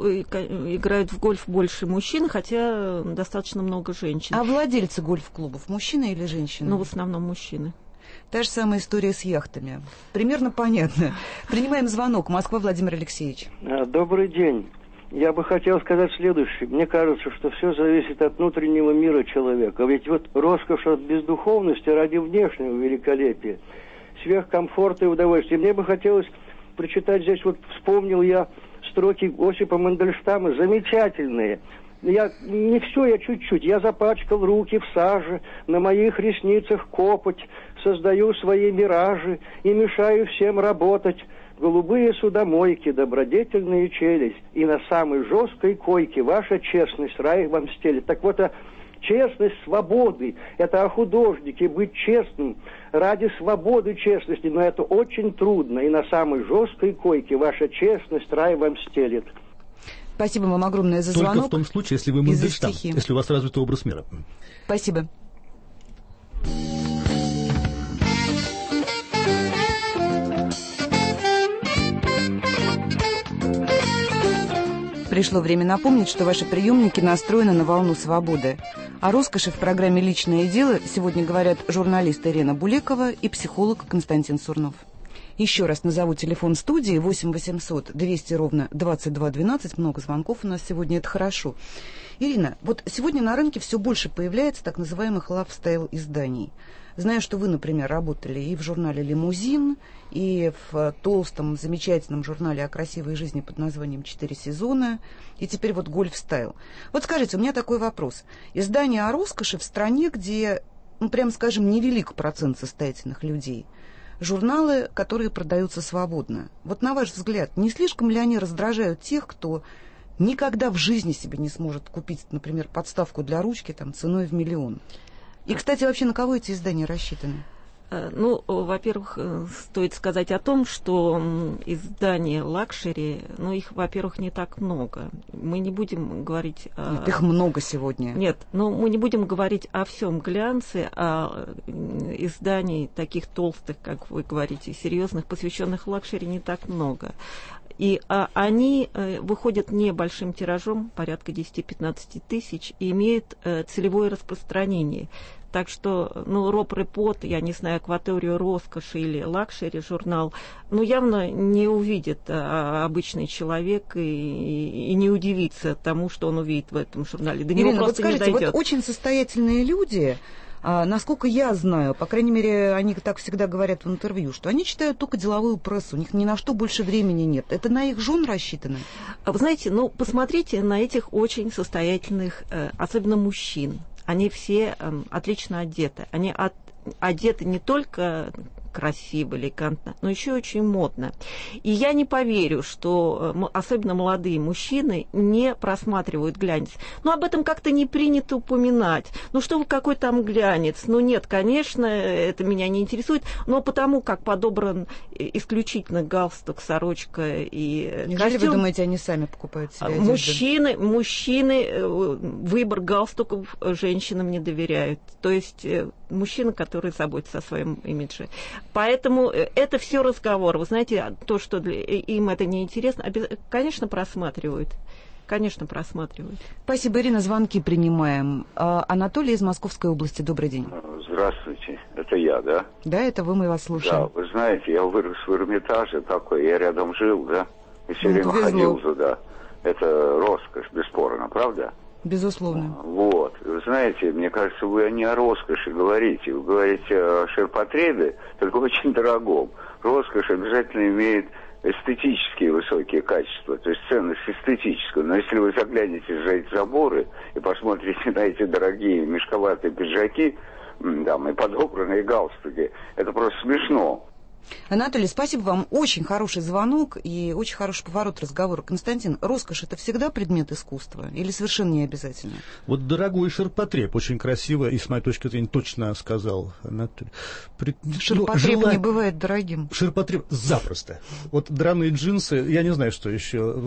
Играют в гольф больше мужчин, хотя достаточно много женщин. А владельцы гольф-клубов мужчины или женщины? В основном мужчины. Та же самая история с яхтами. Примерно понятно. Принимаем звонок. Москва, Владимир Алексеевич. Добрый день. Я бы хотел сказать следующее. Мне кажется, что все зависит от внутреннего мира человека. Ведь вот роскошь от бездуховности ради внешнего великолепия, сверхкомфорта и удовольствия. Мне бы хотелось прочитать здесь, вот вспомнил я строки Осипа Мандельштама, замечательные. Я чуть-чуть. Я запачкал руки в саже, на моих ресницах копоть, создаю свои миражи и мешаю всем работать. Голубые судомойки, добродетельная челюсть, и на самой жесткой койке ваша честность рай вам стелит. Так вот, честность свободы, это о художнике, быть честным ради свободы честности, но это очень трудно, и на самой жесткой койке ваша честность рай вам стелит. Спасибо вам огромное за звонок. Только в том случае, если вы Мандельштам, если у вас развитый образ мира. Спасибо. Пришло время напомнить, что ваши приемники настроены на волну свободы. О роскоши в программе «Личное дело» сегодня говорят журналист Ирина Булекова и психолог Константин Сурнов. Еще раз назову телефон студии 8 800 200 ровно 22 12. Много звонков у нас сегодня, это хорошо. Ирина, вот сегодня на рынке все больше появляется так называемых лайфстайл-изданий. Знаю, что вы, например, работали и в журнале «Лимузин», и в толстом, замечательном журнале о красивой жизни под названием «4 сезона», и теперь вот «Гольф-стайл». Вот скажите, у меня такой вопрос. Издание о роскоши в стране, где, прямо скажем, невелик процент состоятельных людей. Журналы, которые продаются свободно. Вот на ваш взгляд, не слишком ли они раздражают тех, кто никогда в жизни себе не сможет купить, например, подставку для ручки там, ценой в 1 000 000? И, кстати, вообще на кого эти издания рассчитаны? Ну, во-первых, стоит сказать о том, что издания лакшери, их, во-первых, не так много. Мы не будем говорить... Нет, их много сегодня. Нет, мы не будем говорить о всем глянце, а изданий таких толстых, как вы говорите, серьезных, посвященных лакшери, не так много. И они выходят небольшим тиражом, порядка 10-15 тысяч, и имеют целевое распространение. Так что, Роб-Репорт, я не знаю, Акваторию роскоши или лакшери журнал, явно не увидит обычный человек и не удивится тому, что он увидит в этом журнале. До него просто вот скажите, не дойдет. Вот очень состоятельные люди, насколько я знаю, по крайней мере, они так всегда говорят в интервью, что они читают только деловую прессу, у них ни на что больше времени нет. Это на их жен рассчитано? Вы знаете, посмотрите на этих очень состоятельных, особенно мужчин. Они все отлично одеты. Они одеты не только красиво, элегантно, но еще очень модно. И я не поверю, что особенно молодые мужчины не просматривают глянец. Об этом как-то не принято упоминать. Какой там глянец? Нет, конечно, это меня не интересует, но потому как подобран исключительно галстук, сорочка и костюм. Неужели вы думаете, они сами покупают себе одежду? Мужчины выбор галстуков женщинам не доверяют. То есть мужчины, которые заботятся о своем имидже. Поэтому это все разговор. Вы знаете, то, что им это неинтересно, конечно, просматривают. Конечно, просматривают. Спасибо, Ирина. Звонки принимаем. Анатолий из Московской области. Добрый день. Здравствуйте. Это я, да? Да, это вы, мы вас слушаем. Да, вы знаете, я вырос в Эрмитаже такой, я рядом жил, да? И все время ходил туда. Это роскошь, бесспорно, правда? Безусловно. Вот. Вы знаете, мне кажется, вы не о роскоши говорите. Вы говорите о ширпотребе, только очень дорогом. Роскошь обязательно имеет эстетические высокие качества, то есть ценность эстетическую. Но если вы заглянете за эти заборы и посмотрите на эти дорогие мешковатые пиджаки, и подобранные галстуки, это просто смешно. Анатолий, спасибо вам. Очень хороший звонок и очень хороший поворот разговора. Константин, роскошь — это всегда предмет искусства или совершенно не обязательно? Вот дорогой ширпотреб, очень красиво, и с моей точки зрения точно сказал Анатолий. Ширпотреб не бывает дорогим. Ширпотреб запросто. Вот драные джинсы, я не знаю, что еще.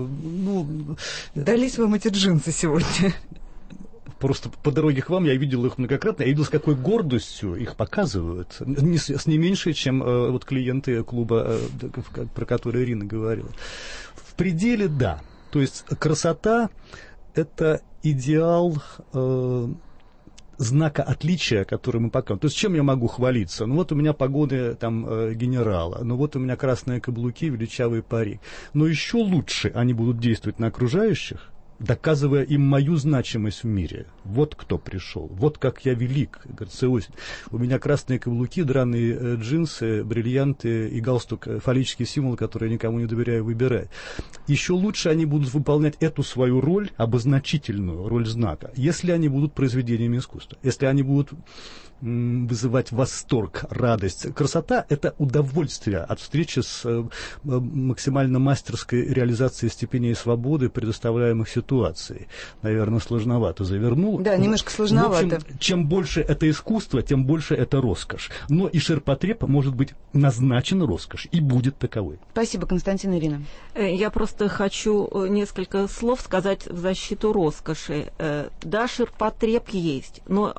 Дались вам эти джинсы сегодня? Просто по дороге к вам я видел их многократно, я видел, с какой гордостью их показывают, с не меньшей, чем вот клиенты клуба, про который Ирина говорила. В пределе, да. То есть красота – это идеал знака отличия, который мы показываем. То есть чем я могу хвалиться? Ну вот у меня погоны там генерала, ну вот у меня красные каблуки, величавый парик. Но еще лучше они будут действовать на окружающих, доказывая им мою значимость в мире. Вот кто пришел, вот как я велик, говорит Иосиф. У меня красные каблуки, драные джинсы, бриллианты и галстук, фаллический символ, который я никому не доверяю выбирать. Еще лучше они будут выполнять эту свою роль, обозначительную роль знака, если они будут произведениями искусства, если они будут вызывать восторг, радость. Красота – это удовольствие от встречи с максимально мастерской реализацией степеней свободы, предоставляемых ситуацией. Наверное, сложновато завернул. Да, немножко сложновато. В общем, чем больше это искусство, тем больше это роскошь. Но и ширпотреб может быть назначен роскошь, и будет таковой. Спасибо, Константин, Ирина. Я просто хочу несколько слов сказать в защиту роскоши. Да, ширпотреб есть, но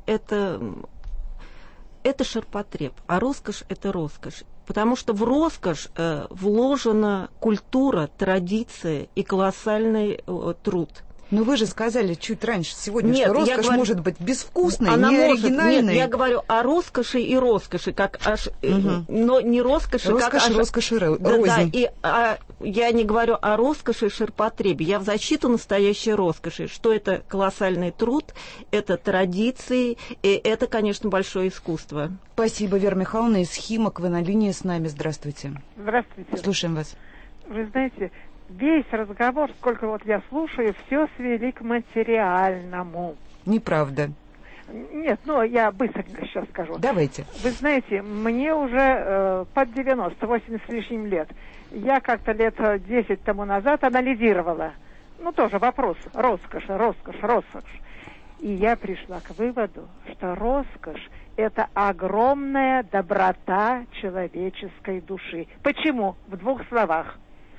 это ширпотреб, а роскошь – это роскошь. Потому что в роскошь вложена культура, традиция и колоссальный труд. Но вы же сказали чуть раньше сегодня, что роскошь может быть безвкусной, неоригинальной. Нет, я говорю о роскоши и роскоши, как но не роскоши, роскошь рознь. Я не говорю о роскоши и ширпотребе. Я в защиту настоящей роскоши, что это колоссальный труд, это традиции, и это, конечно, большое искусство. Спасибо, Вера Михайловна из Химок. Вы на линии с нами. Здравствуйте. Здравствуйте. Слушаем вас. Вы знаете, весь разговор, сколько вот я слушаю, все свели к материальному. Неправда. Нет, я быстренько сейчас скажу. Давайте. Вы знаете, мне уже под 90, 80 с лишним лет. Я как-то лет 10 тому назад анализировала, тоже вопрос роскошь. И я пришла к выводу, что роскошь – это огромная доброта человеческой души. Почему? В двух словах.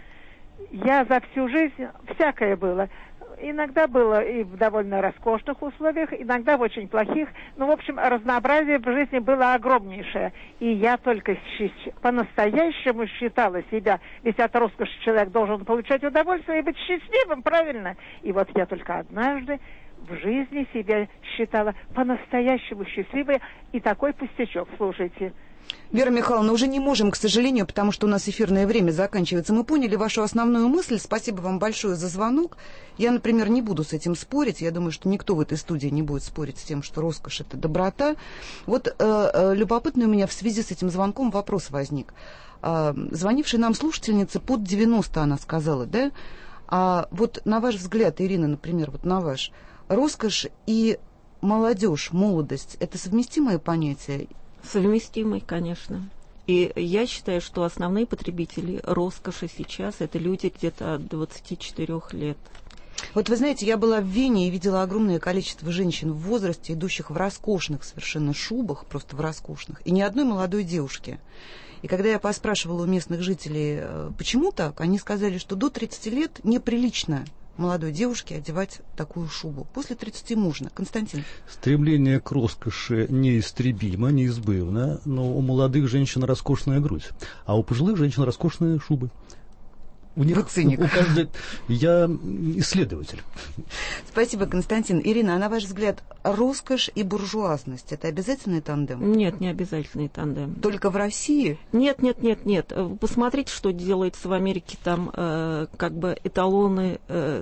Я за всю жизнь, всякое было. Иногда было и в довольно роскошных условиях, иногда в очень плохих. В общем, разнообразие в жизни было огромнейшее. И я только по-настоящему считала себя, ведь от роскоши человек должен получать удовольствие и быть счастливым, правильно? И вот я только однажды в жизни себя считала по-настоящему счастливой, и такой пустячок, слушайте. Вера Михайловна, уже не можем, к сожалению, потому что у нас эфирное время заканчивается. Мы поняли вашу основную мысль. Спасибо вам большое за звонок. Я, например, не буду с этим спорить. Я думаю, что никто в этой студии не будет спорить с тем, что роскошь – это доброта. Вот любопытный у меня в связи с этим звонком вопрос возник. Звонившая нам слушательница под 90, она сказала, да? А вот на ваш взгляд, Ирина, например, вот на ваш, роскошь и молодежь, молодость – это совместимые понятия? Совместимый, конечно. И я считаю, что основные потребители роскоши сейчас – это люди где-то от 24 лет. Вот вы знаете, я была в Вене и видела огромное количество женщин в возрасте, идущих в роскошных совершенно шубах, просто в роскошных, и ни одной молодой девушки. И когда я поспрашивала у местных жителей, почему так, они сказали, что до 30 лет неприлично молодой девушке одевать такую шубу. После 30 можно. Константин. Стремление к роскоши неистребимо, неизбывно, но у молодых женщин роскошная грудь, а у пожилых женщин роскошные шубы. У них, у каждой... Я исследователь. Спасибо, Константин. Ирина, а на ваш взгляд, роскошь и буржуазность – это обязательный тандем? Нет, не обязательный тандем. Только в России? Нет. Посмотрите, что делается в Америке. Там эталоны...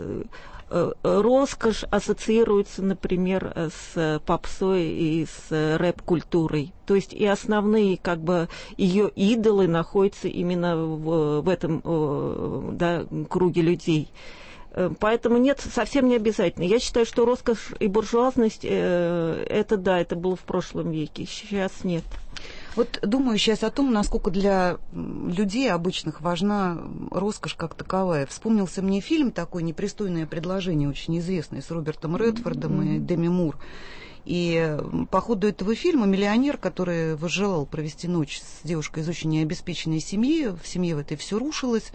Роскошь ассоциируется, например, с попсой и с рэп-культурой. То есть и основные ее идолы находятся именно в этом круге людей. Поэтому нет, совсем не обязательно. Я считаю, что роскошь и буржуазность это было в прошлом веке, сейчас нет. Вот думаю сейчас о том, насколько для людей обычных важна роскошь как таковая. Вспомнился мне фильм такой «Непристойное предложение», очень известный, с Робертом Редфордом и Деми Мур. И по ходу этого фильма миллионер, который возжелал провести ночь с девушкой из очень необеспеченной семьи, в семье в этой все рушилось,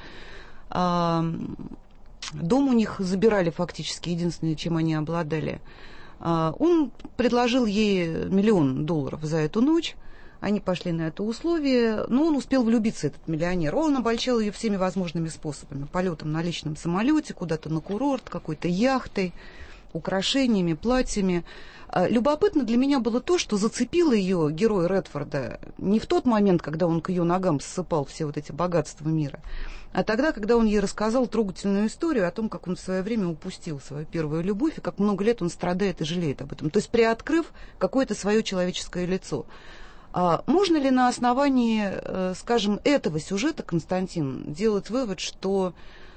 дом у них забирали фактически, единственное, чем они обладали. Он предложил ей $1 миллион за эту ночь. Они пошли на это условие, но он успел влюбиться, этот миллионер. Он обольщал ее всеми возможными способами. Полетом на личном самолете, куда-то на курорт, какой-то яхтой. украшениями, платьями. Любопытно для меня было то, что зацепило ее герой Редфорда не в тот момент, когда он к ее ногам ссыпал все вот эти богатства мира, а тогда, когда он ей рассказал трогательную историю о том, как он в свое время упустил свою первую любовь и как много лет он страдает и жалеет об этом. То есть приоткрыв какое-то свое человеческое лицо. Можно ли на основании, скажем, этого сюжета, Константин, делать вывод, что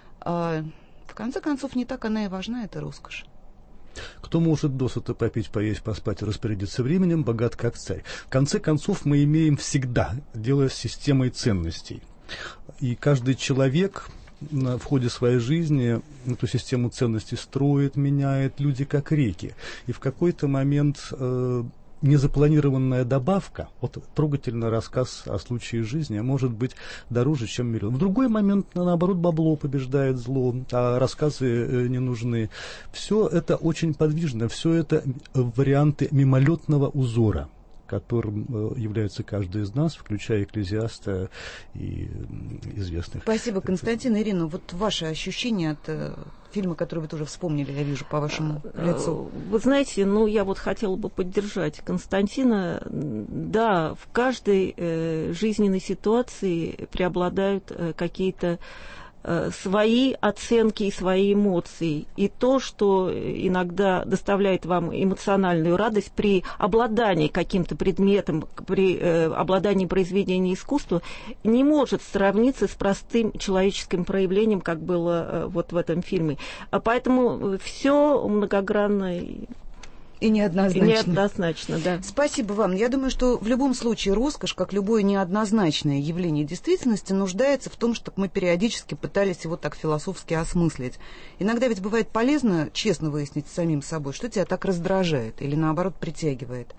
в конце концов не так она и важна, эта роскошь? Кто может досыта попить, поесть, поспать и распорядиться временем, богат как царь. В конце концов, мы имеем всегда дело с системой ценностей. И каждый человек в ходе своей жизни эту систему ценностей строит, меняет, люди как реки. И в какой-то момент незапланированная добавка, вот трогательный рассказ о случае жизни, может быть дороже, чем миллион. В другой момент, наоборот, бабло побеждает зло, а рассказы не нужны. Все это очень подвижно, все это варианты мимолетного узора, которым является каждый из нас, включая Экклезиаста и известных. Спасибо, Константин. Ирина, вот ваши ощущения от фильма, который вы тоже вспомнили, я вижу по вашему лицу. Вы знаете, я вот хотела бы поддержать Константина. Да, в каждой жизненной ситуации преобладают какие-то свои оценки и свои эмоции. И то, что иногда доставляет вам эмоциональную радость при обладании каким-то предметом, при обладании произведением искусства, не может сравниться с простым человеческим проявлением, как было вот в этом фильме. Поэтому все многогранно и неоднозначно. Неоднозначно, да. Спасибо вам. Я думаю, что в любом случае роскошь, как любое неоднозначное явление действительности, нуждается в том, чтобы мы периодически пытались его так философски осмыслить. Иногда ведь бывает полезно честно выяснить с самим собой, что тебя так раздражает или, наоборот, притягивает.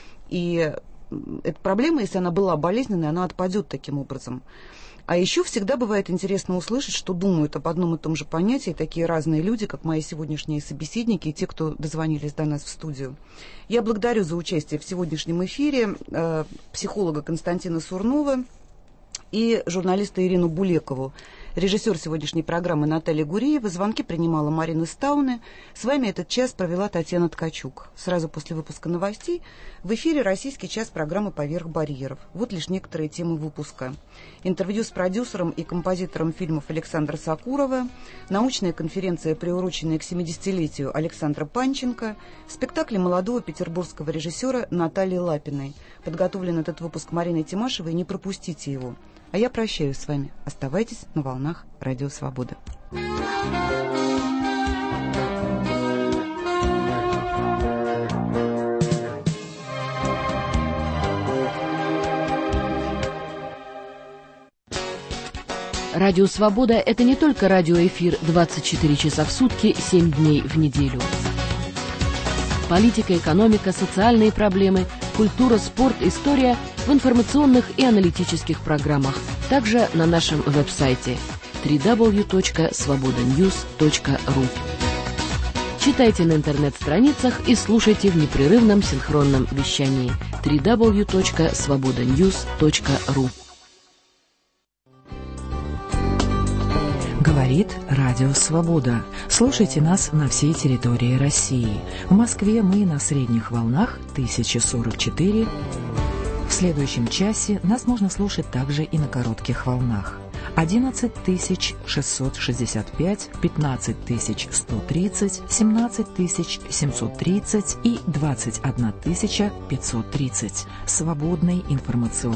И эта проблема, если она была болезненной, она отпадет таким образом. А еще всегда бывает интересно услышать, что думают об одном и том же понятии такие разные люди, как мои сегодняшние собеседники и те, кто дозвонились до нас в студию. Я благодарю за участие в сегодняшнем эфире психолога Константина Сурнова и журналиста Ирину Булекову. Режиссер сегодняшней программы Наталья Гуреева. Звонки принимала Марина Стауне. С вами этот час провела Татьяна Ткачук. Сразу после выпуска новостей в эфире «Российский час» программы «Поверх барьеров». Вот лишь некоторые темы выпуска. Интервью с продюсером и композитором фильмов Александра Сакурова, научная конференция, приуроченная к 70-летию Александра Панченко, спектакли молодого петербургского режиссера Натальи Лапиной. Подготовлен этот выпуск Мариной Тимашевой, не пропустите его. А я прощаюсь с вами. Оставайтесь на волнах Радио Свобода. Радио Свобода – это не только радиоэфир 24 часа в сутки, 7 дней в неделю. Политика, экономика, социальные проблемы, культура, спорт, история – в информационных и аналитических программах, также на нашем веб-сайте www.svobodanews.ru. Читайте на интернет-страницах и слушайте в непрерывном синхронном вещании www.svobodanews.ru. Говорит Радио Свобода. Слушайте нас на всей территории России. В Москве мы на средних волнах 1044. В следующем часе нас можно слушать также и на коротких волнах. 11665, 15130, 17730 и 21530. Свободный информационный